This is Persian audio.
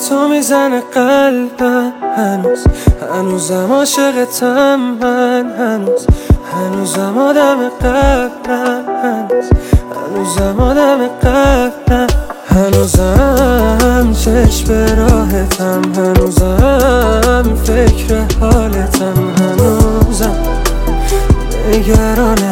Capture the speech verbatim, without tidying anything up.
تو میزنه قلبم هنوز، هنوزم عاشقتم من هنوز، هنوزم آدم قبلم هنوز، هنوزم آدم قبلم، هنوزم چشم به راهتم، هنوزم فکر حالتم، هنوزم نگران